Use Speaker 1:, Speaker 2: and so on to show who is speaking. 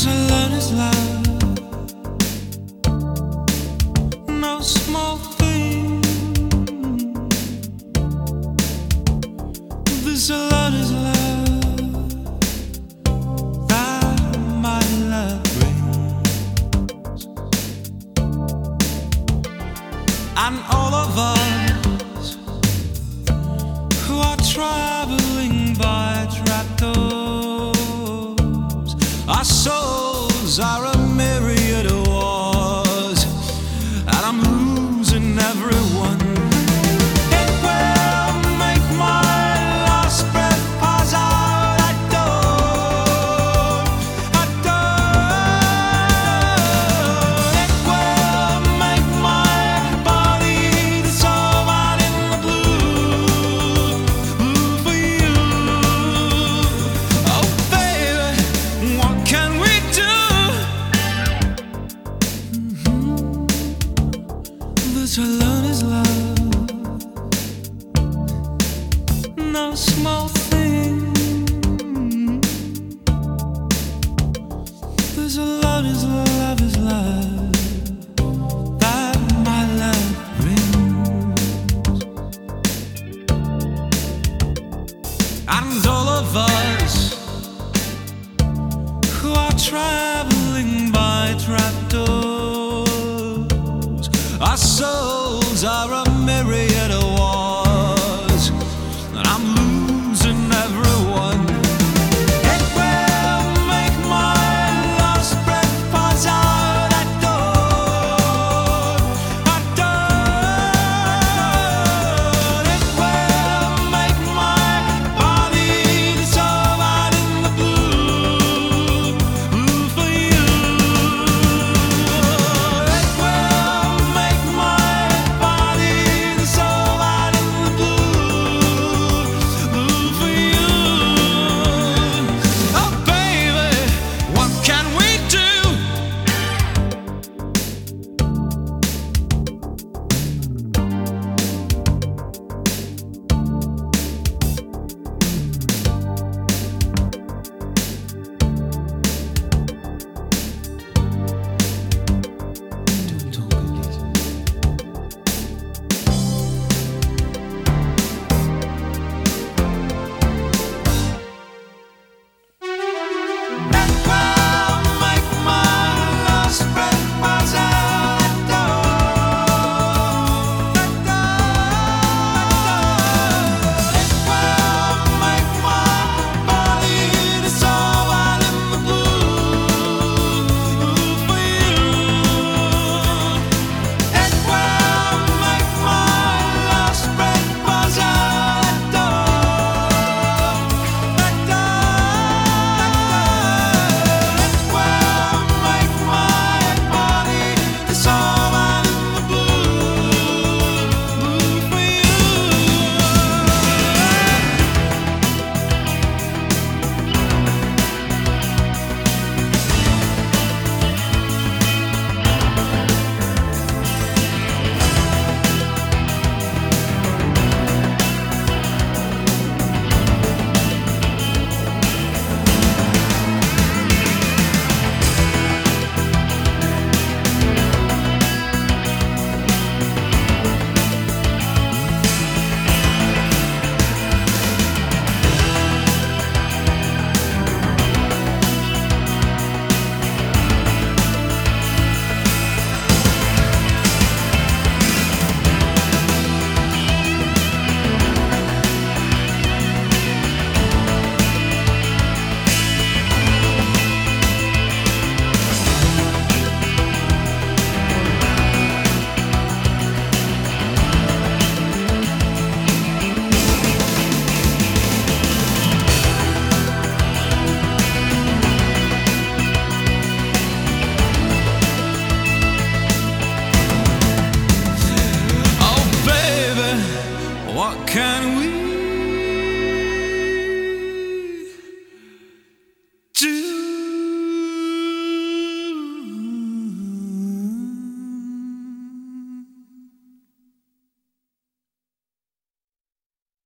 Speaker 1: I learn is love. No small thing. This alone is love that my love brings. And all of us who are traveling by trapdoors, our souls are a myriad of wars, and I'm losing everyone. It will make my last breath pass out. I don't. It will make my body dissolve out in the blue for you. Oh baby, what can we do? This alone is love. No small thing. This alone is love, is love that my love brings. And all of us who are traveling by trapdoors, our souls are a myriad of wars, and I'm losing everyone. It will make my last breath pass out. I don't. It will make my body dissolve out in the blue for you. It will make my body dissolve out in the blue for you. Oh baby, what can we do? What can we